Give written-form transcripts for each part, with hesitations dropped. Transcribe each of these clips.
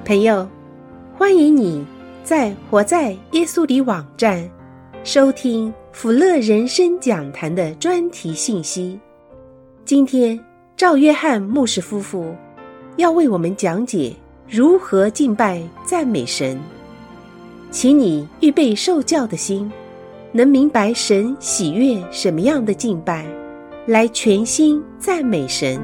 朋友，欢迎你在活在耶稣里网站收听福乐人生讲坛的专题信息。今天赵约翰牧师夫妇要为我们讲解如何敬拜赞美神，请你预备受教的心，能明白神喜悦什么样的敬拜，来全心赞美神。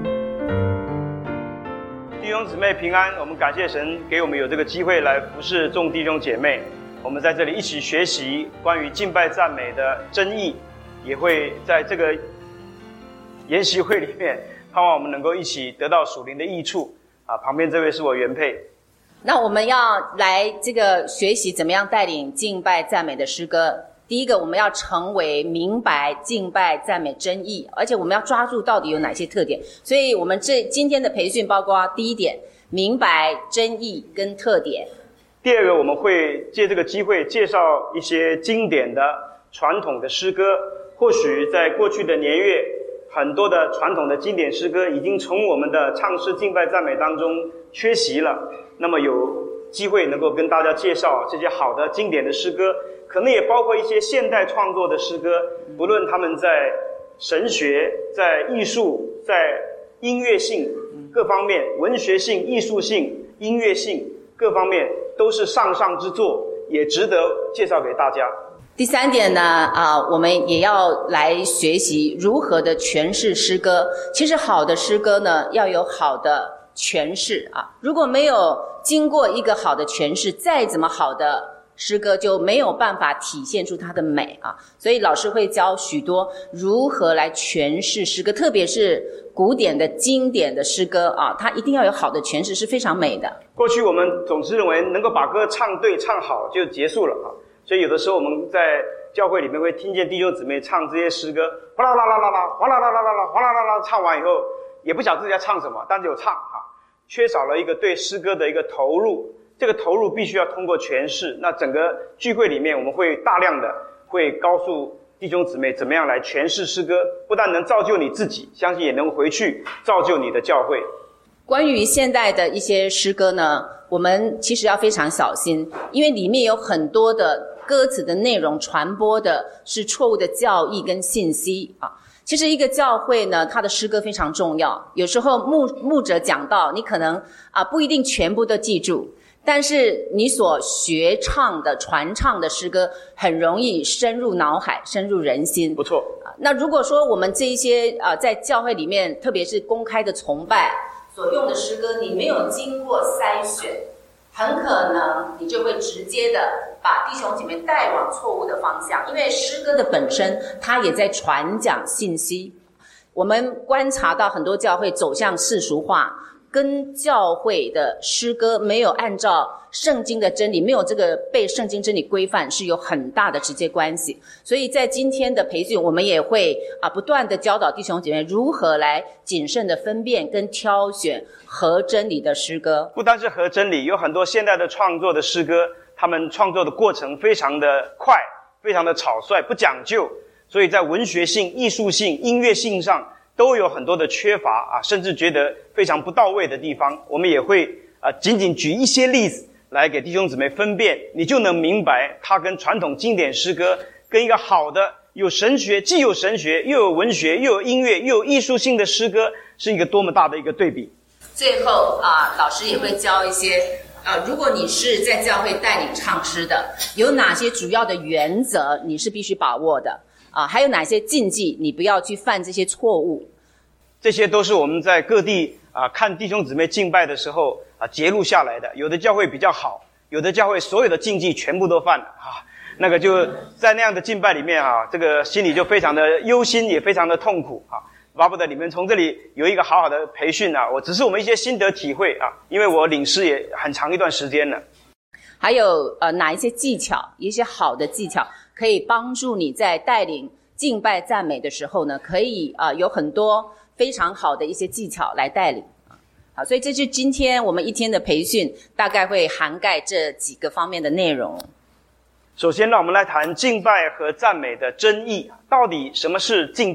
弟兄姊妹平安，我们感谢神给我们有这个机会来服侍众弟兄姐妹。我们在这里一起学习关于敬拜赞美的真义，也会在这个研习会里面盼望我们能够一起得到属灵的益处。旁边这位是我原配。 那我们要来这个学习怎么样带领敬拜赞美的诗歌。第一个，我们要成为明白敬拜赞美真义，而且我们要抓住到底有哪些特点。所以我们今天的培训包括第一点，明白真义跟特点。 第二个，我们会借这个机会介绍一些经典的传统的诗歌。或许在过去的年月，很多的传统的经典诗歌已经从我们的唱诗敬拜赞美当中缺席了。那么有机会能够跟大家介绍这些好的经典的诗歌，可能也包括一些现代创作的诗歌，不论他们在神学、在艺术、在音乐性各方面，文学性、艺术性、音乐性各方面都是上上之作，也值得介绍给大家。 第三点呢，我们也要来学习如何的诠释诗歌。其实好的诗歌呢，要有好的诠释啊。如果没有经过一个好的诠释，再怎么好的诗歌就没有办法体现出它的美啊。所以老师会教许多如何来诠释诗歌，特别是古典的经典的诗歌啊，它一定要有好的诠释，是非常美的。 过去我们总是认为能够把歌唱对唱好就结束了啊，所以有的时候我们在教会里面会听见弟兄姊妹唱这些诗歌，哗啦啦啦啦啦，哗啦啦啦啦啦，哗啦啦啦，唱完以后也不晓得自己在唱什么，但是有唱啊，缺少了一个对诗歌的一个投入。这个投入必须要通过诠释。那整个聚会里面，我们会大量的会告诉弟兄姊妹怎么样来诠释诗歌，不但能造就你自己，相信也能回去造就你的教会。 关于现代的一些诗歌呢，我们其实要非常小心，因为里面有很多的歌词的内容传播的是错误的教义跟信息啊。其实一个教会呢，它的诗歌非常重要，有时候牧者讲道，你可能不一定全部都记住，但是你所学唱的传唱的诗歌很容易深入脑海，深入人心。 不错。 那如果说我们这一些在教会里面，特别是公开的崇拜所用的诗歌，你没有经过筛选，很可能你就会直接的把弟兄姐妹带往错误的方向。因为诗歌的本身它也在传讲信息。我们观察到很多教会走向世俗化，跟教会的诗歌没有按照圣经的真理，没有这个被圣经真理规范，是有很大的直接关系。所以在今天的培训，我们也会不断的教导弟兄姐妹如何来谨慎的分辨跟挑选合真理的诗歌。 不单是合真理，有很多现代的创作的诗歌，他们创作的过程非常的快，非常的草率，不讲究，所以在文学性、艺术性、音乐性上都有很多的缺乏甚至觉得非常不到位的地方。我们也会仅仅举一些例子来给弟兄姊妹分辨，你就能明白它跟传统经典诗歌跟一个好的有神学，既有神学又有文学又有音乐又有艺术性的诗歌是一个多么大的一个对比。 最后老师也会教一些如果你是在教会带领唱诗的，有哪些主要的原则你是必须把握的还有哪些禁忌你不要去犯这些错误。 这些都是我们在各地看弟兄姊妹敬拜的时候揭露下来的。有的教会比较好，有的教会所有的禁忌全部都犯了那个就在那样的敬拜里面这个心里就非常的忧心，也非常的痛苦巴不得你们从这里有一个好好的培训我只是我们一些心得体会因为我领诗也很长一段时间了。 还有哪一些技巧，一些好的技巧可以帮助你在带领敬拜赞美的时候呢，可以有很多非常好的一些技巧来带领。好，所以这是今天我们一天的培训，大概会涵盖这几个方面的内容。首先让我们来谈敬拜和赞美的真义。到底什么是敬拜？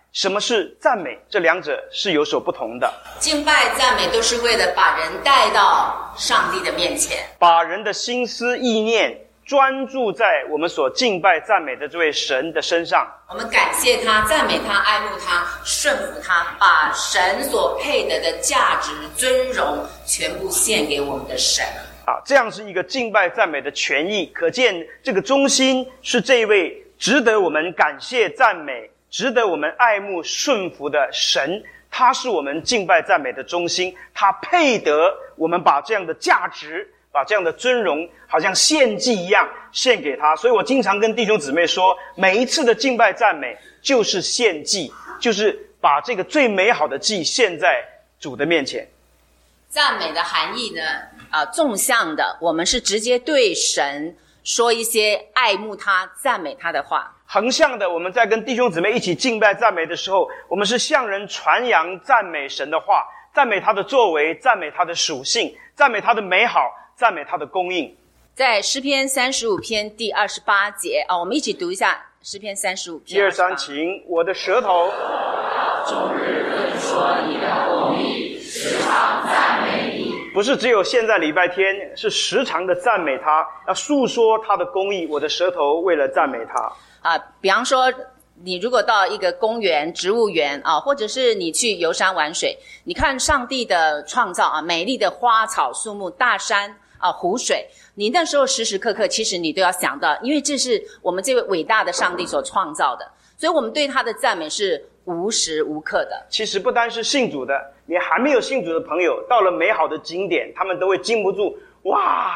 什么是赞美？这两者是有所不同的。 敬拜赞美都是为了把人带到上帝的面前， 把人的心思意念专注在我们所敬拜赞美的这位神的身上。 我们感谢他，赞美他，爱慕他，顺服他，把神所配得的价值尊荣全部献给我们的神。 这样是一个敬拜赞美的权益。可见这个中心是这一位值得我们感谢赞美，值得我们爱慕顺服的神，他是我们敬拜赞美的中心，他配得我们把这样的价值，把这样的尊荣好像献祭一样献给他。所以我经常跟弟兄姊妹说，每一次的敬拜赞美就是献祭，就是把这个最美好的祭献在主的面前。 赞美的含义呢，纵向的，我们是直接对神说一些爱慕他、赞美他的话； 横向的，我们在跟弟兄姊妹一起敬拜赞美的时候，我们是向人传扬赞美神的话，赞美他的作为，赞美他的属性，赞美他的美好，赞美他的供应。 在诗篇35篇第28节我们一起读一下诗篇35篇。 1、2、3，请。我的舌头终日论说你的公义，时常赞美你。 不是只有现在礼拜天，是时常的赞美他，要述说他的公义。我的舌头为了赞美他。 比方说你如果到一个公园、植物园或者是你去游山玩水，你看上帝的创造美丽的花草树木、大山湖水，你那时候时时刻刻其实你都要想到，因为这是我们这位伟大的上帝所创造的，所以我们对他的赞美是无时无刻的。 其实不单是信主的，你还没有信主的朋友，到了美好的景点，他们都会禁不住哇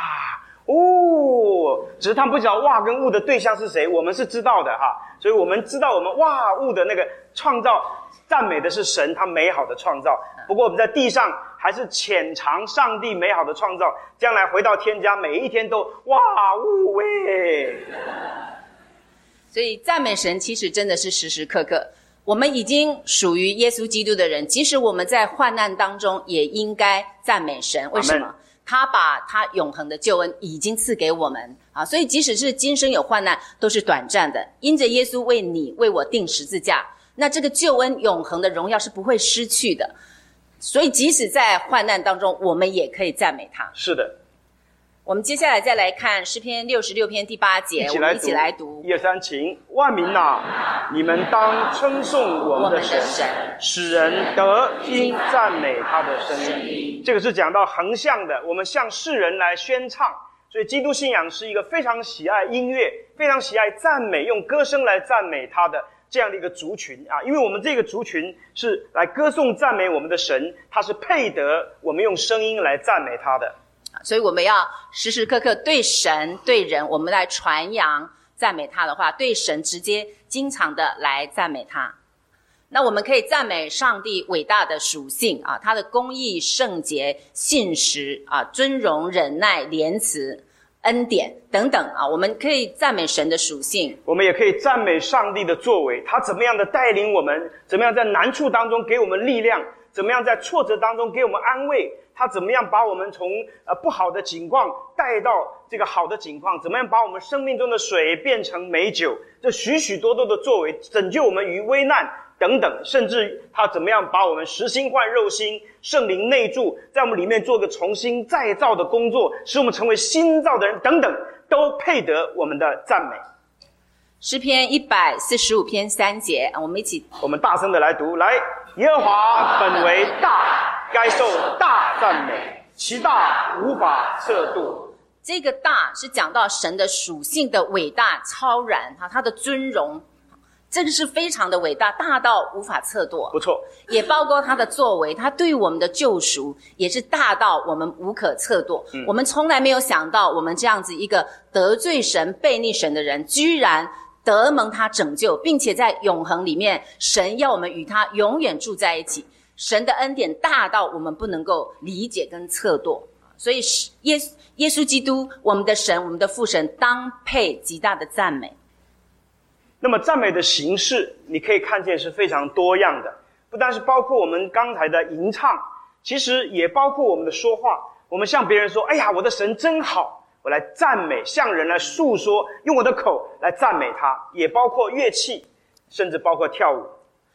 只是他们不知道哇跟物的对象是谁，我们是知道的所以我们知道我们哇物的那个创造，赞美的是神他美好的创造。不过我们在地上还是浅尝上帝美好的创造，将来回到天家，每一天都哇物喂。 所以赞美神其实真的是时时刻刻。我们已经属于耶稣基督的人，即使我们在患难当中也应该赞美神。为什么？他把他永恒的救恩已经赐给我们所以即使是今生有患难都是短暂的，因着耶稣为你为我钉十字架，那这个救恩永恒的荣耀是不会失去的。所以即使在患难当中，我们也可以赞美他。 是的。 我们接下来再来看诗篇66篇第8节，我们一起来读。 1、2、3，请。万民你们当称颂我们的神，使人得听赞美他的声音。这个是讲到横向的，我们向世人来宣唱。所以基督信仰是一个非常喜爱音乐，非常喜爱赞美，用歌声来赞美他的这样的一个族群因为我们这个族群是来歌颂赞美我们的神，他是配得我们用声音来赞美他的。 所以我们要时时刻刻对神对人，我们来传扬赞美他的话，对神直接经常的来赞美他。那我们可以赞美上帝伟大的属性他的公义、圣洁、信实尊荣、忍耐、怜慈、恩典等等我们可以赞美神的属性。 我们也可以赞美上帝的作为，他怎么样的带领我们，怎么样在难处当中给我们力量，怎么样在挫折当中给我们安慰，他怎么样把我们从不好的境况带到这个好的境况，怎么样把我们生命中的水变成美酒，这许许多多的作为，拯救我们于危难等等，甚至他怎么样把我们实心换肉心，圣灵内住，在我们里面做个重新再造的工作，使我们成为新造的人等等，都配得我们的赞美。 诗篇145篇3节，我们大声的来读。来，耶和华本为大，该受大赞美，其大无法测度。 这个大是讲到神的属性的伟大超然他的尊荣，这个是非常的伟大，大到无法测度。 不错。 也包括他的作为，他对我们的救赎也是大到我们无可测度。我们从来没有想到，我们这样子一个得罪神悖逆神的人，居然得蒙他拯救，并且在永恒里面，神要我们与他永远住在一起。神的恩典大到我们不能够理解跟测度。所以耶稣基督，我们的神，我们的父神，当配极大的赞美。 那么赞美的形式你可以看见是非常多样的，不但是包括我们刚才的吟唱，其实也包括我们的说话。我们向别人说，哎呀，我的神真好，我来赞美，向人来诉说，用我的口来赞美他，也包括乐器，甚至包括跳舞。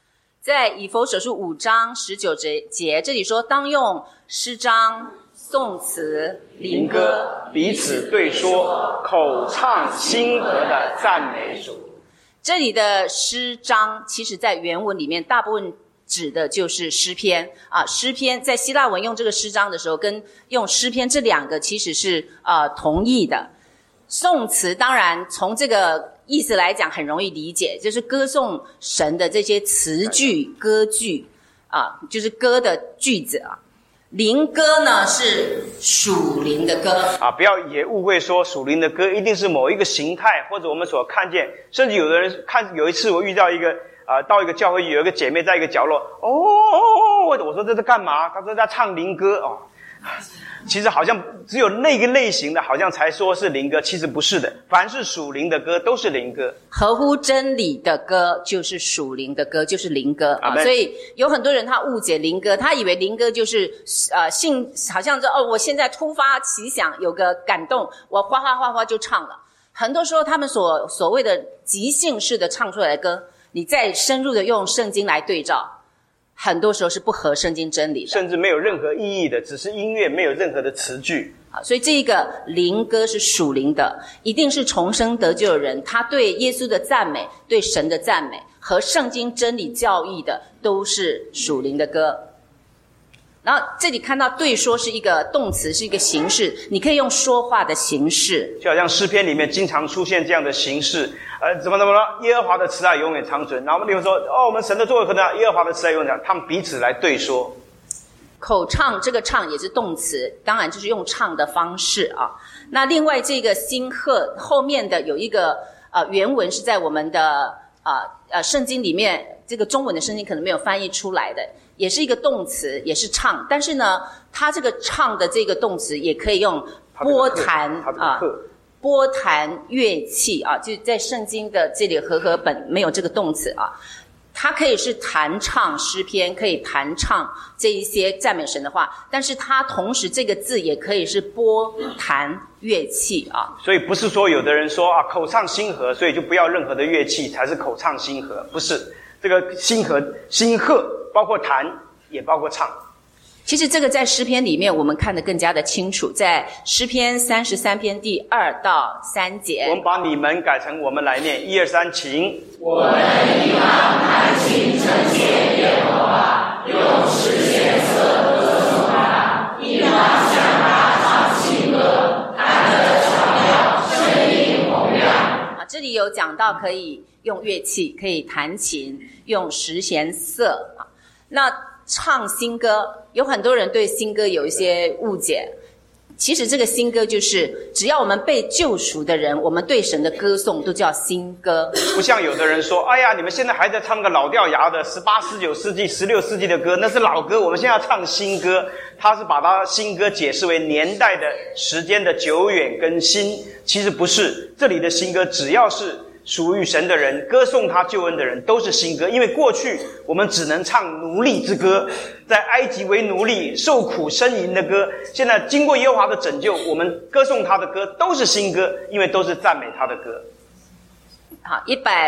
在以弗所书5章19节，这里说当用诗章、颂词、灵歌彼此对说，口唱心和的赞美主。 这里的诗章，其实在原文里面大部分指的就是诗篇啊。诗篇在希腊文用这个诗章的时候，跟用诗篇这两个其实是同义的。颂词当然从这个意思来讲很容易理解，就是歌颂神的这些词句、歌句啊，就是歌的句子啊。灵歌呢是属灵的歌啊，不要也误会说属灵的歌一定是某一个形态，或者我们所看见，甚至有的人有一次我遇到一个到一个教会有一个姐妹在一个角落，我说这是干嘛？她说在唱灵歌哦。其实好像只有那个类型的好像才说是灵歌，其实不是的，凡是属灵的歌都是灵歌， 合乎真理的歌就是属灵的歌，就是灵歌啊。所以有很多人他误解灵歌，他以为灵歌就是好像说我现在突发奇想有个感动，我哗哗哗哗就唱了。很多时候他们所谓的即兴式的唱出来的歌，你再深入的用圣经来对照，很多时候是不合圣经真理的， 甚至没有任何意义的，只是音乐，没有任何的词句。 所以这个灵歌是属灵的，一定是重生得救的人，他对耶稣的赞美，对神的赞美和圣经真理教义的都是属灵的歌。然后这里看到对说是一个动词，是一个形式，你可以用说话的形式， 就好像诗篇里面经常出现这样的形式，怎么了？耶和华的慈爱永远长存。然后我们例如说，我们神的作为何等，耶和华的慈爱永远长，他们彼此来对说。 口唱，这个唱也是动词，当然就是用唱的方式啊。那另外这个兴赫后面的有一个原文是在我们的圣经里面，这个中文的圣经可能没有翻译出来的，也是一个动词，也是唱，但是呢，它这个唱的这个动词也可以用拨弹拨弹乐器啊，就在圣经的这里和本没有这个动词啊。它可以是弹唱诗篇，可以弹唱这一些赞美神的话，但是它同时这个字也可以是拨弹乐器啊。 所以不是说有的人说口唱心和，所以就不要任何的乐器才是口唱心和，不是。这个心和心和包括弹也包括唱。 其实这个在诗篇里面我们看得更加的清楚，在诗篇33篇第2到3节。 我们把你们改成我们来念，1、2、3，请。 我们应当弹琴称谢耶和华，用诗献色歌颂他，应当向他唱新歌，他的巧妙声音洪亮。 这里有讲到可以用乐器，可以弹琴，用十弦瑟啊。那唱新歌，有很多人对新歌有一些误解。其实这个新歌就是只要我们被救赎的人，我们对神的歌颂都叫新歌。 不像有的人说，哎呀，你们现在还在唱个老掉牙的18、19世纪、16世纪的歌，那是老歌，我们现在要唱新歌。他是把它新歌解释为年代的时间的久远跟新，其实不是。这里的新歌只要是属于神的人，歌颂他救恩的人都是新歌。因为过去我们只能唱奴隶之歌，在埃及为奴隶受苦呻吟的歌，现在经过耶和华的拯救，我们歌颂他的歌都是新歌，因为都是赞美他的歌。 好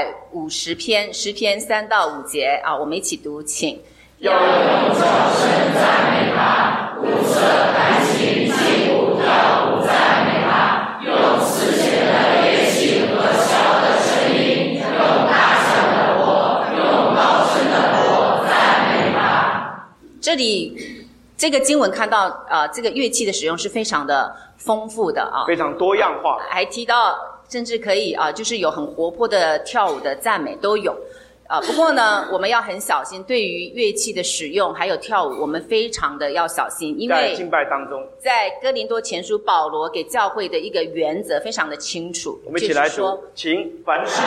，150篇诗篇3到5节啊，我们一起读，请。 要用众声赞美他，鼓瑟弹琴击鼓跳舞赞美他，用四弦的乐器和箫的声音，用大声的锣，用高声的锣赞美他。 这里这个经文看到这个乐器的使用是非常的丰富的啊， 非常多样化， 还提到甚至可以就是有很活泼的跳舞的赞美都有。不过呢，我们要很小心，对于乐器的使用还有跳舞，我们非常的要小心，因为在敬拜当中， 在哥林多前书保罗给教会的一个原则非常的清楚。 我们一起来读，请。凡事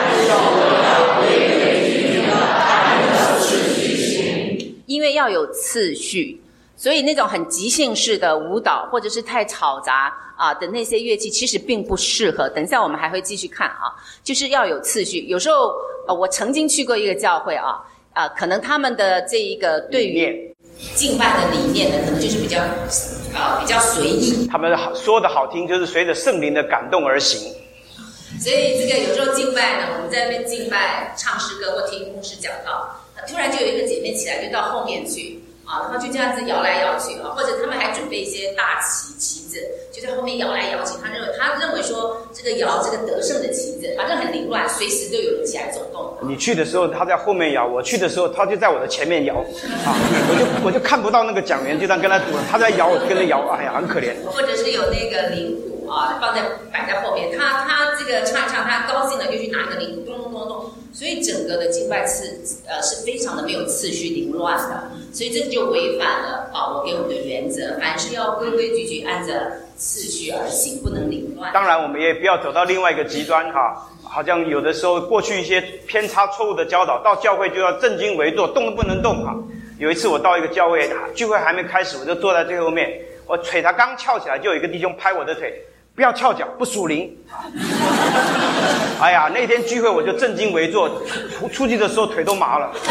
因为要有次序，所以那种很即兴式的舞蹈或者是太嘈杂的那些乐器其实并不适合。等一下我们还会继续看就是要有次序。有时候我曾经去过一个教会可能他们的这一个对于敬拜的理念呢，可能就是比较随意。 他们说的好听，就是随着圣灵的感动而行。 所以这个有时候敬拜呢，我们在那边敬拜唱诗歌或听牧师讲道， 突然就有一个姐妹起来，就到后面去啊，然后就这样子摇来摇去啊，或者他们还准备一些大旗子，就在后面摇来摇去。他认为说这个摇这个得胜的旗子，反正很凌乱，随时都有人起来走动。 你去的时候他在后面摇，我去的时候他就在我的前面摇啊，我就看不到那个讲员，就这样跟他赌，他在摇我就跟着摇，哎呀，很可怜。 或者是有那个铃鼓啊，摆在后面，他这个唱一唱，他高兴了就去拿一个铃鼓，咚咚咚咚。所以整个的敬拜是非常的没有次序、凌乱的，所以这就违反了我给我们的原则，凡是要规规矩矩按着次序而行，不能凌乱。 当然，我们也不要走到另外一个极端哈，好像有的时候过去一些偏差、错误的教导，到教会就要正襟危坐，动都不能动哈。有一次我到一个教会，聚会还没开始，我就坐在最后面，我腿才刚翘起来，就有一个弟兄拍我的腿。不要翘脚，不属灵。哎呀，那天聚会我就正襟危坐，出去的时候腿都麻了。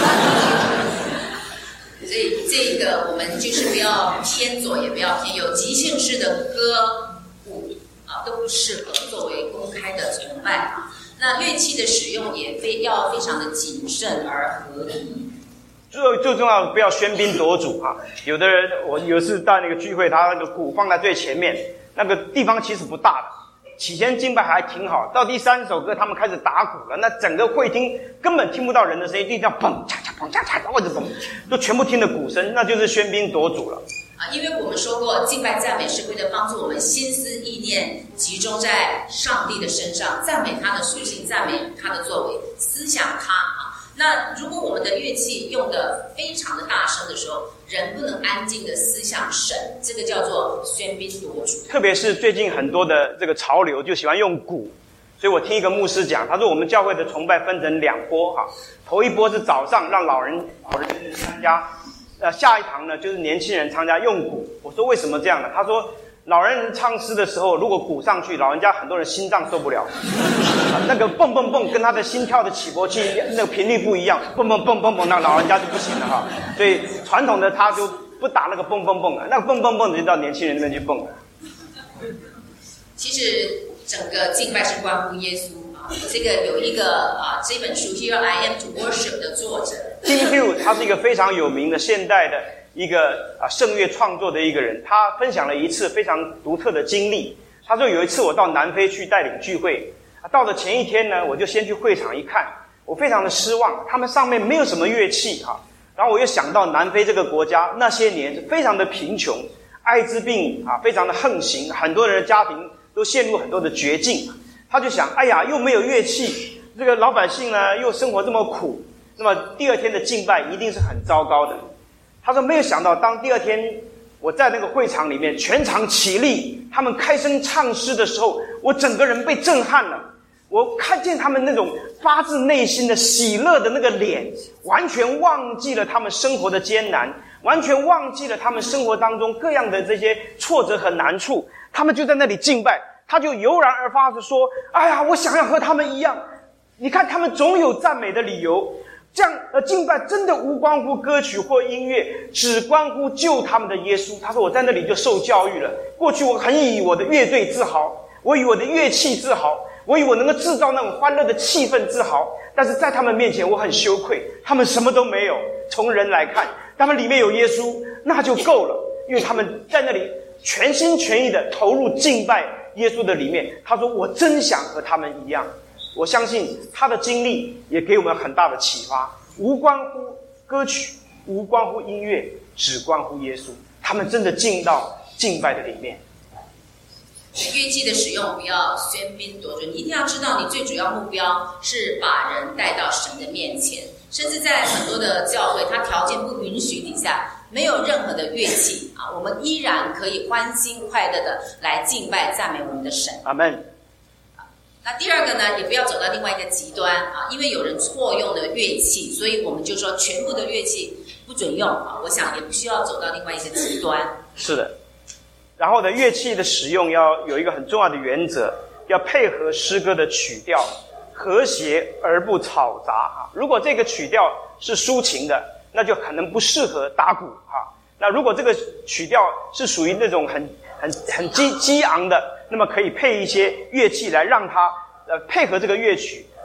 所以这个我们就是不要偏左，也不要偏右，即兴式的歌舞都不适合作为公开的崇拜啊。那乐器的使用也要非常的谨慎而合宜。 最重要的不要喧宾夺主啊！有的人，我有次到那个聚会，他那个鼓放在最前面。那个地方其实不大的，起先敬拜还挺好，到第3首歌他们开始打鼓了，那整个会厅根本听不到人的声音，就这样砰嚓嚓砰嚓嚓，或者砰，都全部听的鼓声，那就是喧宾夺主了。 因为我们说过，敬拜赞美是为了帮助我们心思意念集中在上帝的身上，赞美他的属性，赞美他的作为，思想他啊。那如果我们的乐器用得非常的大声的时候，人不能安静的思想神，这个叫做喧宾夺主。 特别是最近很多的这个潮流就喜欢用鼓，所以我听一个牧师讲，他说我们教会的崇拜分成2波哈，头一波是早上让老人参加，下一堂呢就是年轻人参加用鼓。我说为什么这样呢？他说老人唱诗的时候，如果鼓上去，老人家很多人心脏受不了，那个蹦蹦蹦跟他的心跳的起搏器那个频率不一样，蹦蹦蹦蹦蹦，那老人家就不行了哈。所以传统的他就不打那个蹦蹦蹦了，那个蹦蹦蹦的就到年轻人那边去蹦了。 其实整个敬拜是关乎耶稣啊，这个有一个这本书《Here I Am to Worship》的作者 Tim Hughes， 他是一个非常有名的现代的一个圣乐创作的一个人，他分享了一次非常独特的经历。他说有一次我到南非去带领聚会，到了前一天呢，我就先去会场一看，我非常的失望，他们上面没有什么乐器哈。然后我又想到南非这个国家那些年是非常的贫穷，艾滋病非常的横行，很多人的家庭都陷入很多的绝境。他就想，哎呀，又没有乐器，这个老百姓呢又生活这么苦，那么第2天的敬拜一定是很糟糕的。他说没有想到，当第2天我在那个会场里面全场起立，他们开声唱诗的时候，我整个人被震撼了。我看见他们那种发自内心的喜乐的那个脸，完全忘记了他们生活的艰难，完全忘记了他们生活当中各样的这些挫折和难处。他们就在那里敬拜，他就油然而发的说，哎呀，我想要和他们一样。你看他们总有赞美的理由，这样敬拜真的无关乎歌曲或音乐，只关乎救他们的耶稣。他说我在那里就受教育了，过去我很以我的乐队自豪，我以我的乐器自豪，我以我能够制造那种欢乐的气氛自豪，但是在他们面前我很羞愧，他们什么都没有。从人来看，他们里面有耶稣，那就够了，因为他们在那里全心全意的投入敬拜耶稣的里面。他说我真想和他们一样。我相信他的经历也给我们很大的启发，无关乎歌曲，无关乎音乐，只关乎耶稣。他们真的进到敬拜的里面。 乐器的使用不要喧宾夺主，你一定要知道你最主要目标是把人带到神的面前。甚至在很多的教会，它条件不允许底下，没有任何的乐器我们依然可以欢欣快乐的来敬拜赞美我们的神。 阿们。 那第2个呢，也不要走到另外一个极端因为有人错用了乐器，所以我们就说全部的乐器不准用我想也不需要走到另外一个极端。 是的。然后呢，乐器的使用要有一个很重要的原则，要配合诗歌的曲调，和谐而不吵杂如果这个曲调是抒情的，那就可能不适合打鼓那如果这个曲调是属于那种很激昂的，那么可以配一些乐器来让它配合这个乐曲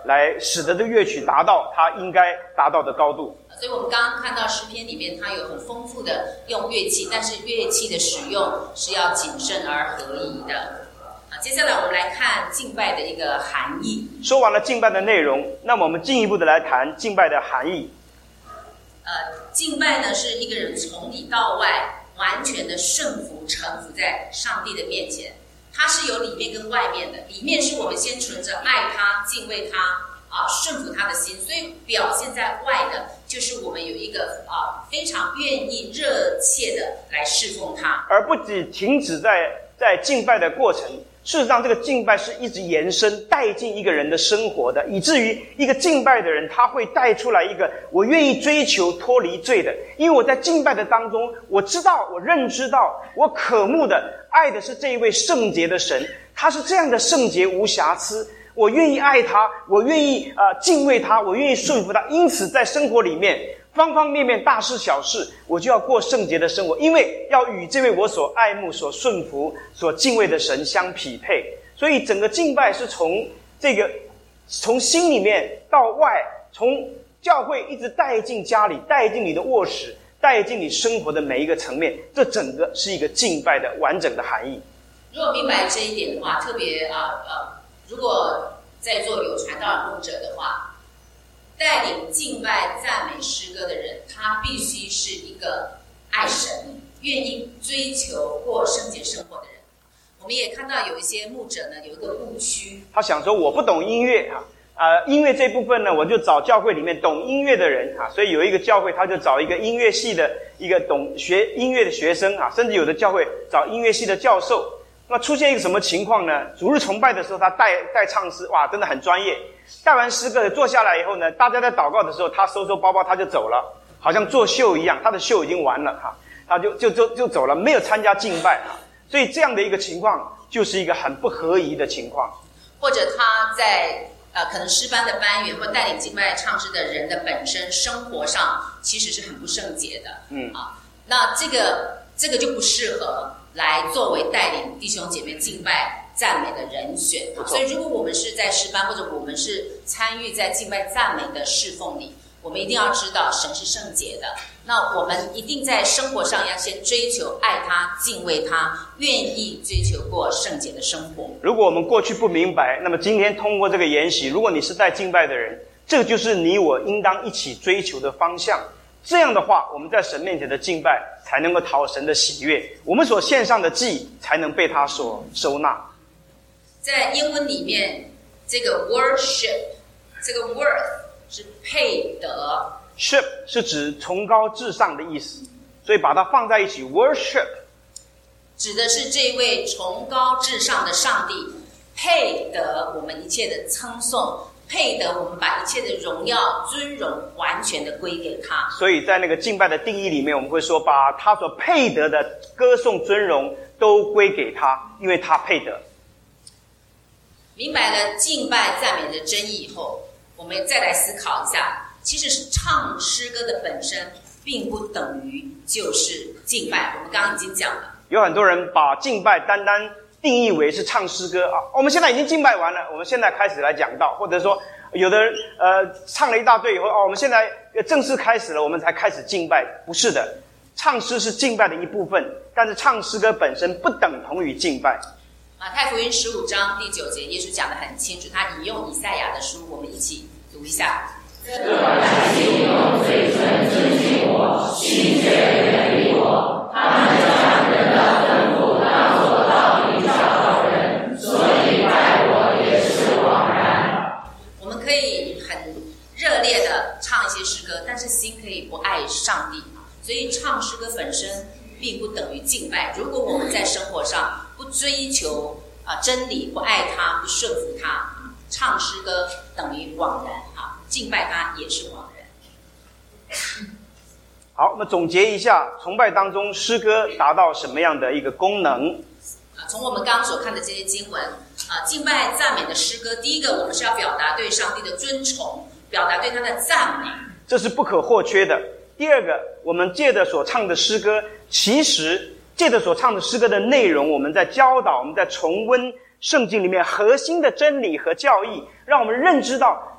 来使得这个乐曲达到它应该达到的高度。 所以我们刚刚看到诗篇里面，它有很丰富的用乐器，但是乐器的使用是要谨慎而合宜的。接下来我们来看敬拜的一个含义。 说完了敬拜的内容，那么我们进一步的来谈敬拜的含义。 敬拜呢是一个人从里到外完全的顺服臣服在上帝的面前，它是有里面跟外面的。里面是我们先存着爱他、敬畏他顺服他的心，所以表现在外的就是我们有一个非常愿意热切的来侍奉他， 而不仅停止在敬拜的过程。事实上，这个敬拜是一直延伸带进一个人的生活的，以至于一个敬拜的人，他会带出来一个我愿意追求脱离罪的。因为我在敬拜的当中，我知道，我认知到，我渴慕的爱的是这一位圣洁的神，他是这样的圣洁无瑕疵。我愿意爱他，我愿意敬畏他，我愿意顺服他。因此，在生活里面，方方面面大事小事，我就要过圣洁的生活，因为要与这位我所爱慕、所顺服、所敬畏的神相匹配。所以整个敬拜是从心里面到外，从教会一直带进家里，带进你的卧室，带进你生活的每一个层面，这整个是一个敬拜的完整的含义。 如果明白这一点的话，特别如果在座有传道牧者的话，带领敬拜赞美诗歌的人，他必须是一个爱神、愿意追求过圣洁生活的人。我们也看到有一些牧者呢，有一个误区，他想说我不懂音乐音乐这部分呢，我就找教会里面懂音乐的人所以有一个教会他就找一个音乐系的一个懂学音乐的学生甚至有的教会找音乐系的教授。那出现一个什么情况呢？主日崇拜的时候，他带唱诗，哇，真的很专业。带完诗歌坐下来以后呢，大家在祷告的时候，他收包包他就走了，好像做秀一样，他的秀已经完了他就走了，没有参加敬拜所以这样的一个情况就是一个很不合宜的情况。 或者他在可能诗班的班员或带领敬拜唱诗的人的本身生活上其实是很不圣洁的，那这个就不适合来作为带领弟兄姐妹敬拜赞美的人选。所以如果我们是在诗班，或者我们是参与在敬拜赞美的侍奉里，我们一定要知道神是圣洁的，那我们一定在生活上要先追求爱他、敬畏他，愿意追求过圣洁的生活。 如果我们过去不明白，那么今天通过这个研习，如果你是在敬拜的人，这就是你我应当一起追求的方向。这样的话，我们在神面前的敬拜才能够讨神的喜悦，我们所献上的祭才能被他所收纳。 在英文里面，这个 worship 这个 worth 是配得， ship 是指崇高至上的意思，所以把它放在一起 worship 指的是这位崇高至上的上帝配得我们一切的称颂，配得我们把一切的荣耀尊荣完全的归给他。 所以在那个敬拜的定义里面，我们会说把他所配得的歌颂尊荣都归给他，因为他配得。 明白了敬拜赞美的真意以后，我们再来思考一下，其实是唱诗歌的本身并不等于就是敬拜。我们刚刚已经讲了， 有很多人把敬拜单单定义为是唱诗歌我们现在已经敬拜完了，我们现在开始来讲道，或者说有的人唱了一大堆以后我们现在正式开始了，我们才开始敬拜。不是的，唱诗是敬拜的一部分，但是唱诗歌本身不等同于敬拜。 马太福音15章第9节，耶稣讲得很清楚，他引用以赛亚的书，我们一起读一下。 这百姓用嘴唇尊敬我，心却远离我，他们将人的吩咐当作道理教导人，所以拜我也是枉然。 我们可以很热烈的唱一些诗歌，但是心可以不爱上帝，所以唱诗歌本身并不等于敬拜。如果我们在生活上不追求真理，不爱他，不顺服他，唱诗歌等于枉然敬拜他也是枉然。 好，那么总结一下，崇拜当中诗歌达到什么样的一个功能？ 从我们刚刚所看的这些经文敬拜赞美的诗歌，第一个我们是要表达对上帝的尊崇，表达对他的赞美，这是不可或缺的。 第二个，我们借着所唱的诗歌，其实借着所唱的诗歌的内容，我们在教导，我们在重温圣经里面核心的真理和教义，让我们认知到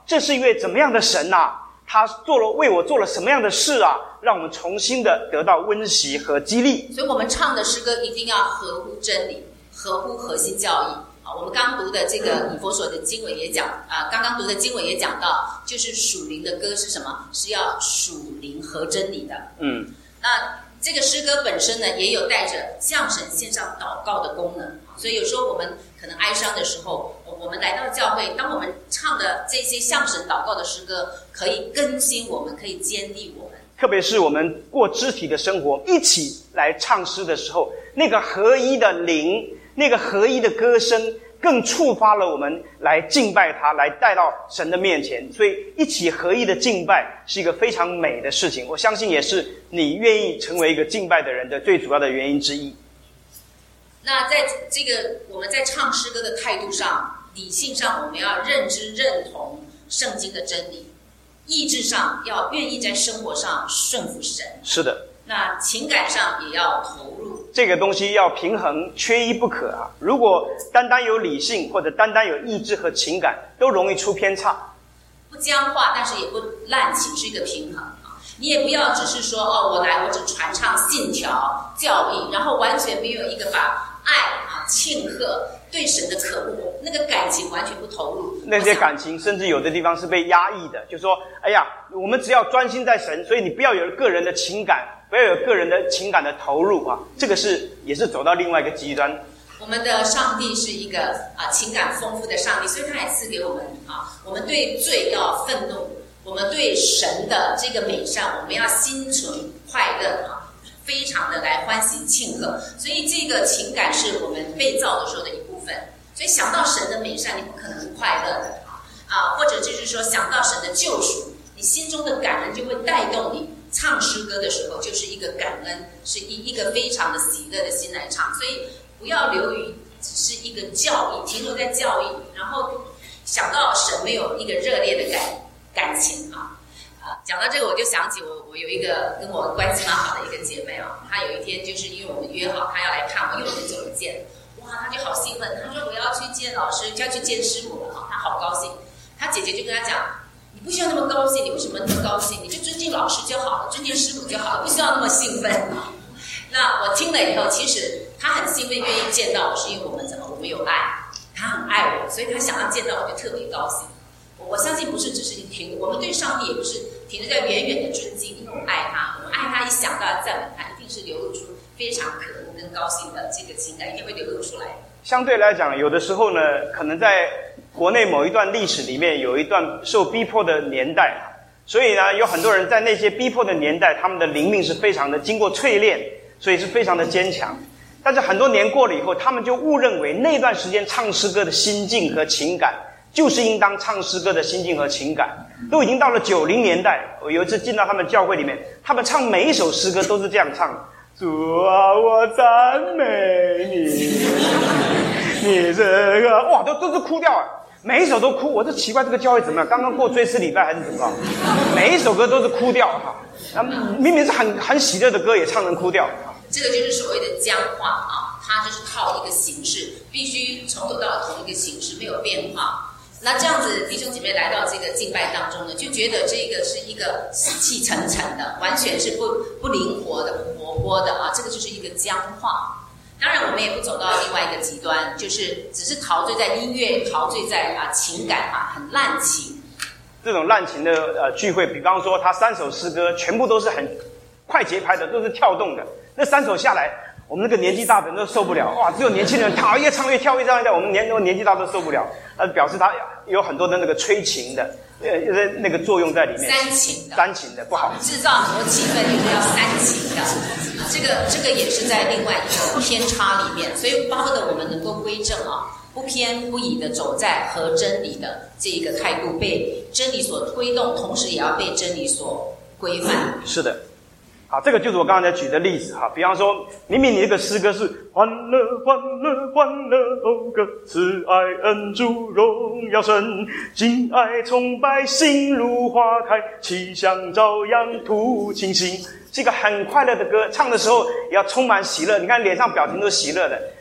这是一位怎么样的神啊？他为我做了什么样的事啊？让我们重新的得到温习和激励。 所以我们唱的诗歌一定要合乎真理，合乎核心教义。我们刚读的这个以弗所的经文也讲刚刚读的经文也讲到，就是属灵的歌是什么？是要属灵合真理的。那这个诗歌本身呢，也有带着向神献上祷告的功能。所以有时候我们可能哀伤的时候，我们来到教会，当我们唱的这些向神祷告的诗歌，可以更新我们，可以坚定我们。 特别是我们过肢体的生活，一起来唱诗的时候，那个合一的灵，那个合一的歌声，更触发了我们来敬拜他，来带到神的面前。所以一起合一的敬拜是一个非常美的事情，我相信也是你愿意成为一个敬拜的人的最主要的原因之一。 那在这个我们在唱诗歌的态度上，理性上我们要认知认同圣经的真理，意志上要愿意在生活上顺服神。 是的。 那情感上也要投入， 这个东西要平衡，缺一不可啊！如果单单有理性或者单单有意志和情感，都容易出偏差。 不僵化，但是也不滥情，是一个平衡啊！你也不要只是说我只传唱信条教义，然后完全没有一个把爱庆贺对神的渴慕，那个感情完全不投入。 那些感情甚至有的地方是被压抑的，就说哎呀，我们只要专心在神，所以你不要有个人的情感，不要有个人的情感的投入啊，这个也是走到另外一个极端。 我们的上帝是一个情感丰富的上帝，所以他也赐给我们我们对罪要愤怒，我们对神的这个美善，我们要心存快乐非常的来欢喜庆贺。所以这个情感是我们被造的时候的一部分。所以想到神的美善，你不可能不快乐的或者就是说想到神的救赎，你心中的感恩就会带动你唱诗歌的时候就是一个感恩，是一个非常的喜乐的心来唱。所以不要流于只是一个教义，停留在教义，然后想到神没有一个热烈的感情讲到这个我就想起我有一个跟我关系蛮好的一个姐妹她有一天就是因为我们约好她要来看我，因为我很久不见，她就好兴奋，她说我要去见老师，就要去见师母了她好高兴。她姐姐就跟她讲，你不需要那么高兴，你为什么那么高兴？你就尊敬老师就好了，尊敬师母就好了，不需要那么兴奋那我听了以后，其实她很兴奋愿意见到我，是因为我们有爱，她很爱我，所以她想要见到我就特别高兴。我相信不是只是我们对上帝也不是停留在远远的尊敬，因为我们爱他，我们爱他一想到赞美他，一定是流露出非常渴慕跟高兴的这个情感，一定会流露出来。 相对来讲，有的时候呢，可能在国内某一段历史里面有一段受逼迫的年代，所以呢，有很多人在那些逼迫的年代，他们的灵命是非常的经过淬炼，所以是非常的坚强。但是很多年过了以后，他们就误认为那段时间唱诗歌的心境和情感就是应当唱诗歌的心境和情感。都已经到了90年代，我有一次进到他们教会里面，他们唱每一首诗歌都是这样唱：主啊，我赞美你，你这个哇，都是哭掉每一首都哭。我就奇怪这个教会怎么样？刚刚过追思礼拜还是怎么？每一首歌都是哭掉明明是很喜乐的歌，也唱成哭掉。 这个就是所谓的僵化它就是靠一个形式，必须从头到尾同一个形式，没有变化。那这样子弟兄姐妹来到这个敬拜当中呢，就觉得这个是一个死气沉沉的，完全是不灵活的、不活泼的这个就是一个僵化。当然我们也不走到另外一个极端，就是只是陶醉在音乐，陶醉在情感很滥情。 这种滥情的聚会，比方说他3首诗歌全部都是很快节拍的，都是跳动的，那3首下来，我们那个年纪大的人都受不了。哇，只有年轻人越唱越跳，越唱越跳，我们年纪大都受不了。表示他有很多的那个催情的那个作用在里面。煽情的不好， 制造很多气氛就是要煽情的。这个也是在另外一个偏差里面，所以巴不得我们能够归正不偏不倚的走在合真理的这一个态度，被真理所推动，同时也要被真理所规范。 是的。好，这个就是我刚才举的例子比方说，明明你这个诗歌是欢乐欢乐欢乐讴歌，慈爱恩主荣耀神，敬爱崇拜心如花开，气象朝阳吐清新，是一个很快乐的歌，唱的时候也要充满喜乐，你看脸上表情都是喜乐的。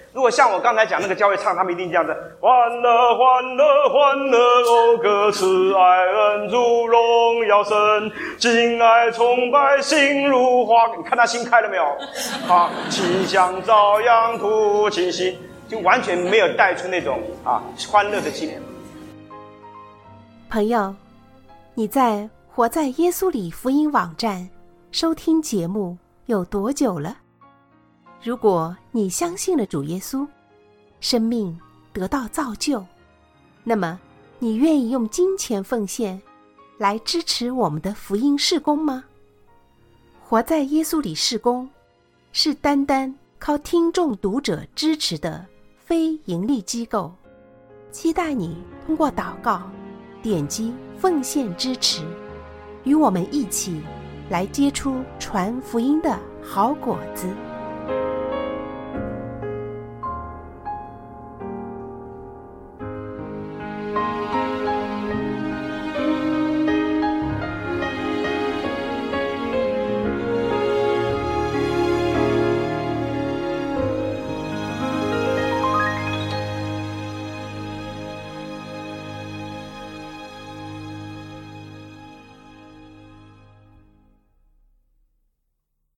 如果像我刚才讲那个教会唱，他们一定这样子：欢乐欢乐欢乐哦，歌慈爱恩主荣耀神，敬爱崇拜心如花。你看他心开了没有？啊，清香照阳吐清新，就完全没有带出那种欢乐的气氛。 朋友，你在活在耶稣里福音网站收听节目有多久了？如果你相信了主耶稣，生命得到造就，那么你愿意用金钱奉献来支持我们的福音事工吗？活在耶稣里事工是单单靠听众读者支持的非盈利机构，期待你通过祷告点击奉献支持，与我们一起来结出传福音的好果子。